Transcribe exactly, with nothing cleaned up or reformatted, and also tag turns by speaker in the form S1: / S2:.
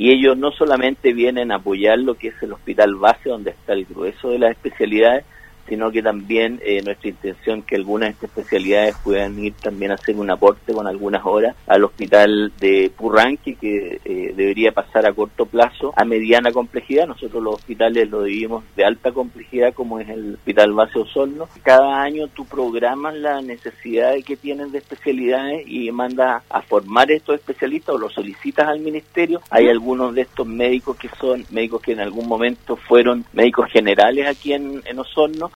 S1: y ellos no solamente vienen a apoyar lo que es el hospital base, donde está el grueso de las especialidades, sino que también eh, nuestra intención que algunas de estas especialidades puedan ir también a hacer un aporte con algunas horas al hospital de Purranque, que eh, debería pasar a corto plazo a mediana complejidad. Nosotros los hospitales lo dividimos de alta complejidad, como es el Hospital Base Osorno. Cada año tú programas las necesidades que tienen de especialidades y mandas a formar estos especialistas o los solicitas al ministerio. Hay algunos de estos médicos que son médicos que en algún momento fueron médicos generales aquí en, en Osorno,